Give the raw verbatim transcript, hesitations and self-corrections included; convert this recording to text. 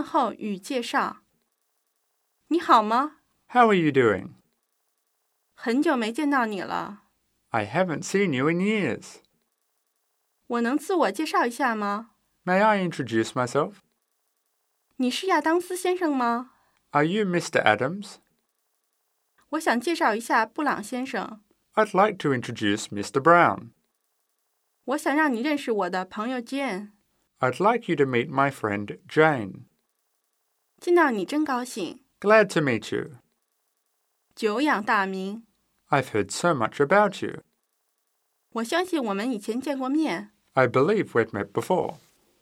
问候与介绍。你好吗？ How are you doing? 很久没见到你了。 I haven't seen you in years. 我能自我介绍一下吗？ May I introduce myself? 你是亚当斯先生吗？ Are you Mister Adams? 我想介绍一下布朗先生。 I'd like to introduce Mister Brown. 我想让你认识我的朋友 Jane。 I'd like you to meet my friend Jane. 见到你真高兴。 Glad to meet you. 久仰大名。 I've heard so much about you. 我相信我们以前见过面。 I believe we've met before.